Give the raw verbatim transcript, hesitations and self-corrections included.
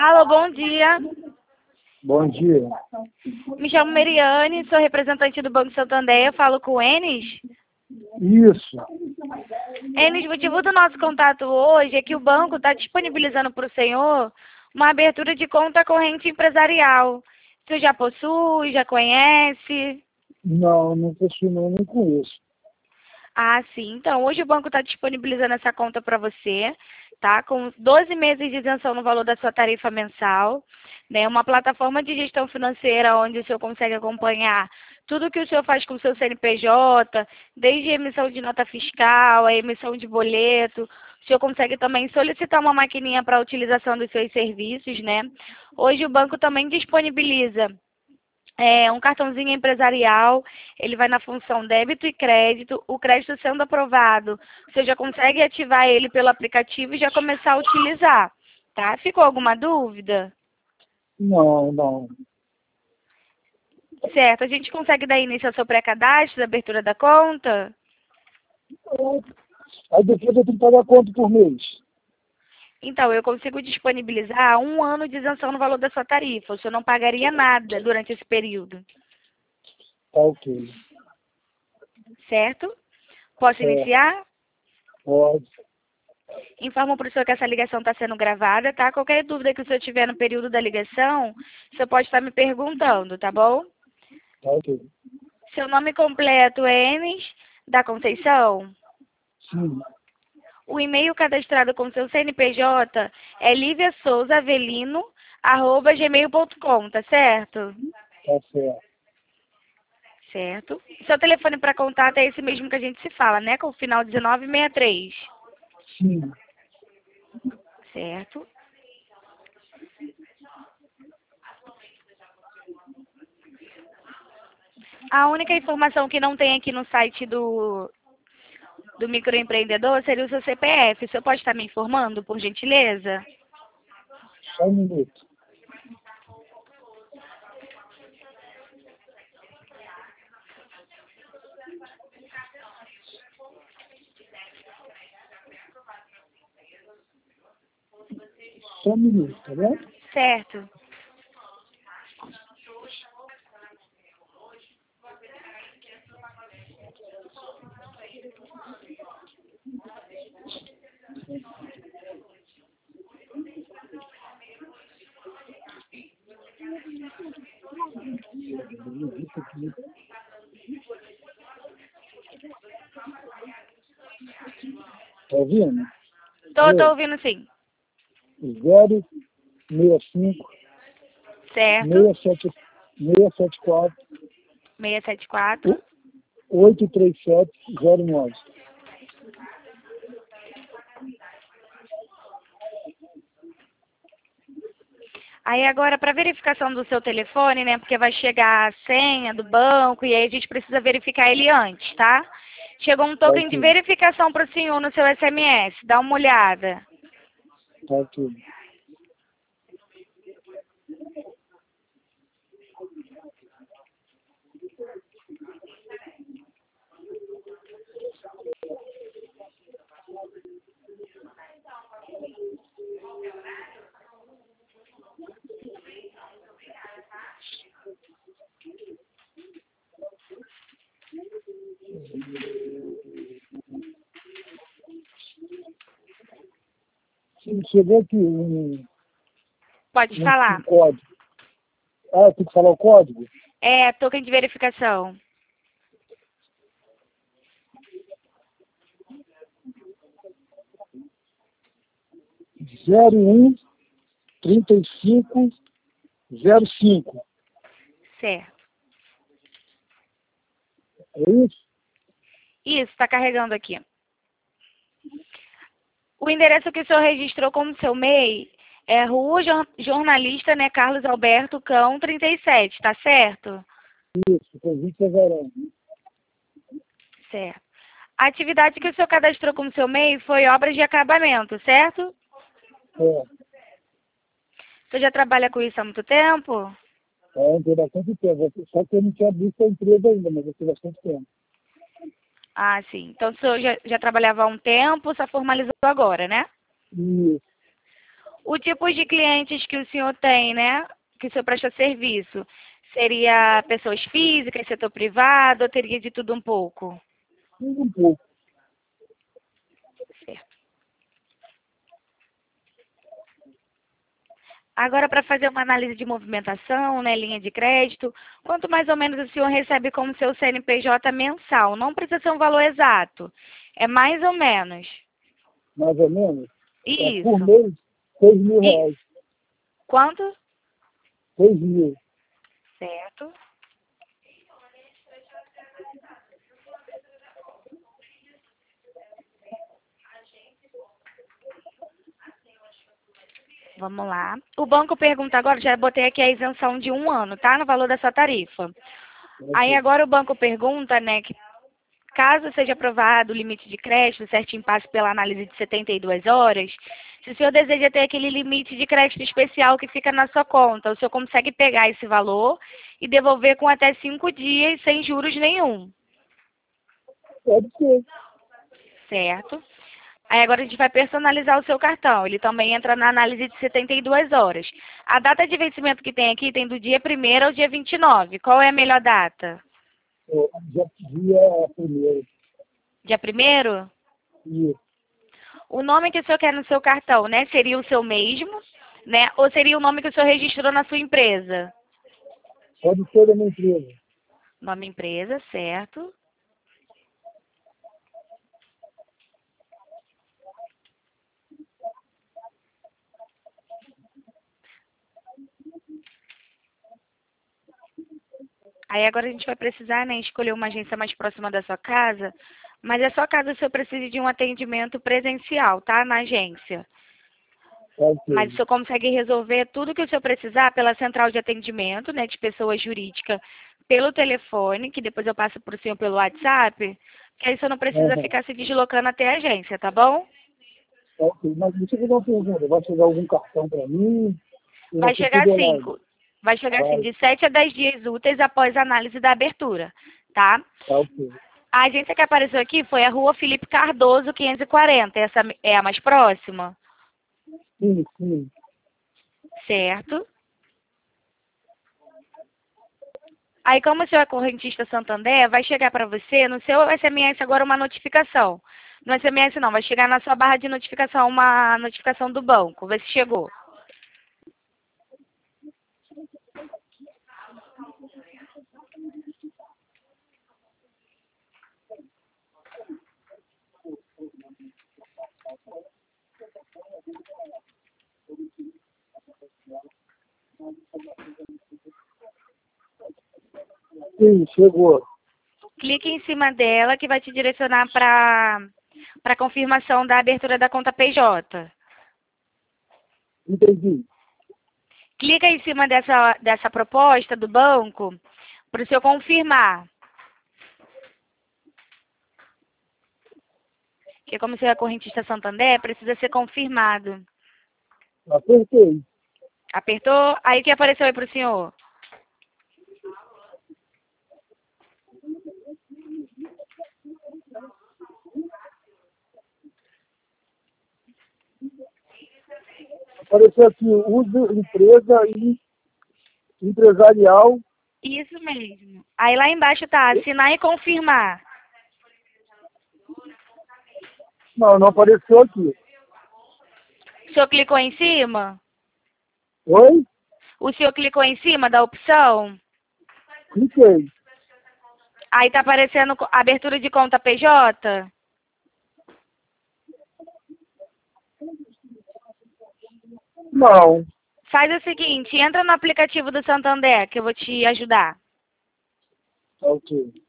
Alô, bom dia. Bom dia. Me chamo Meriane, sou representante do Banco Santander. Eu falo com o Enes. Isso. Enes, o motivo do nosso contato hoje é que o banco está disponibilizando para o senhor uma abertura de conta corrente empresarial. O senhor já possui, já conhece? Não, não possuo não, nem conheço. Ah, sim. Então, hoje o banco está disponibilizando essa conta para você, tá? Com doze meses de isenção no valor da sua tarifa mensal, né? Uma plataforma de gestão financeira onde o senhor consegue acompanhar tudo que o senhor faz com o seu C N P J, desde a emissão de nota fiscal, a emissão de boleto. O senhor consegue também solicitar uma maquininha para a utilização dos seus serviços, né? Hoje o banco também disponibiliza É um cartãozinho empresarial, ele vai na função débito e crédito. O crédito sendo aprovado, você já consegue ativar ele pelo aplicativo e já começar a utilizar, tá? Ficou alguma dúvida? Não, não. Certo, a gente consegue dar início ao seu pré-cadastro, da abertura da conta? Aí depois eu tenho que pagar quanto por mês? Então, eu consigo disponibilizar um ano de isenção no valor da sua tarifa. O senhor não pagaria nada durante esse período, Tá ok. certo? Posso É, iniciar? pode. Informo para o senhor que essa ligação está sendo gravada, tá? Qualquer dúvida que o senhor tiver no período da ligação, o senhor pode estar me perguntando, tá bom? Tá ok. Seu nome completo é Enes da Conceição? Sim, O e-mail cadastrado com seu C N P J é liviasouzavelino arroba gmail ponto com, tá certo? tá certo. Certo. Seu telefone para contato é esse mesmo que a gente se fala, né? Com o final dezenove sessenta e três. Sim. Certo. A única informação que não tem aqui no site do, do microempreendedor seria o seu C P F. O senhor pode estar me informando, por gentileza? Só um minuto. Só um minuto, tá bom? Certo. Tá ouvindo? Tô, tô ouvindo sim. Zero seis cinco Certo. seis sete seis sete quatro seiscentos e setenta e quatro. oito três sete zero nove. Aí agora, para verificação do seu telefone, né? Porque vai chegar a senha do banco e aí a gente precisa verificar ele antes, tá? Chegou um Tá token de ok. verificação para o senhor no seu S M S. Dá uma olhada. Tá ok. Sim, chegou aqui um, Pode um, um falar. código. Ah, tem que falar o código? É, token de verificação. zero um trinta e cinco zero cinco. Certo. É isso? Isso, está carregando aqui. O endereço que o senhor registrou como seu M E I é Rua Jor- Jornalista, né, Carlos Alberto Cão, trinta e sete, tá certo? Isso, convite a verão. Certo. A atividade que o senhor cadastrou como seu M E I foi obras de acabamento, certo? É, O senhor já trabalha com isso há muito tempo? é, tem bastante tempo. Só que eu não tinha visto a empresa ainda, mas eu tenho bastante tempo. Ah, sim. Então o senhor já, já trabalhava há um tempo, só formalizou agora, né? Isso. O tipo de clientes que o senhor tem, né? Que o senhor presta serviço. Seria pessoas físicas, setor privado, ou teria de tudo um pouco? Tudo um pouco. Certo. Agora, para fazer uma análise de movimentação, né, linha de crédito, quanto mais ou menos o senhor recebe como seu C N P J mensal? Não precisa ser um valor exato. É mais ou menos. Mais ou menos. É, por Isso. mês, seis mil E reais. quanto? Seis mil. Certo. Vamos lá. O banco pergunta agora, já botei aqui a isenção de um ano, tá? No valor da sua tarifa. Aí agora o banco pergunta, né, que caso seja aprovado o limite de crédito, certinho passe pela análise de setenta e duas horas, se o senhor deseja ter aquele limite de crédito especial que fica na sua conta, o senhor consegue pegar esse valor e devolver com até cinco dias sem juros nenhum, Pode ser. certo? Aí agora a gente vai personalizar o seu cartão. Ele também entra na análise de setenta e duas horas. A data de vencimento que tem aqui tem do dia primeiro ao dia vinte e nove. Qual é a melhor data? É, já dia primeiro. Dia primeiro? Isso. O nome que o senhor quer no seu cartão, né? Seria o seu mesmo, né? Ou seria o nome que o senhor registrou na sua empresa? Pode ser da minha empresa. Nome empresa, certo. Aí agora a gente vai precisar, né, escolher uma agência mais próxima da sua casa, mas é só caso o senhor precise de um atendimento presencial, tá? Na agência. Pode Mas o ser. senhor consegue resolver tudo que o senhor precisar pela central de atendimento, né, de pessoa jurídica, pelo telefone, que depois eu passo para o senhor pelo WhatsApp, que aí o senhor não precisa Uhum. ficar se deslocando até a agência, tá bom? Ok. Mas deixa eu fazer uma pergunta. Vai chegar algum cartão para mim? E vai Vai ser chegar tudo assim, online? vai chegar assim, Vai. de sete a dez dias úteis após a análise da abertura, tá? Tá ok. A agência que apareceu aqui foi a Rua Felipe Cardoso, quinhentos e quarenta. Essa é a mais próxima, Sim, sim. certo? Aí, como o senhor é correntista Santander, vai chegar para você no seu S M S agora uma notificação. No S M S não, vai chegar na sua barra de notificação uma notificação do banco. Vê se chegou. Sim, chegou. Clique em cima dela que vai te direcionar para para confirmação da abertura da conta P J. Entendi. Clica em cima dessa, dessa proposta do banco para o senhor confirmar. Porque como você é correntista Santander, precisa ser confirmado. Acertei. Apertou? Aí o que apareceu aí para o senhor? Apareceu aqui, uso empresa e empresarial. Isso mesmo. Aí lá embaixo tá assinar e confirmar. Não, não apareceu aqui. O senhor clicou em cima? Oi? O senhor clicou em cima da opção? Cliquei. Aí tá aparecendo co- abertura de conta P J? Não. Faz o seguinte, entra no aplicativo do Santander que eu vou te ajudar. Ok.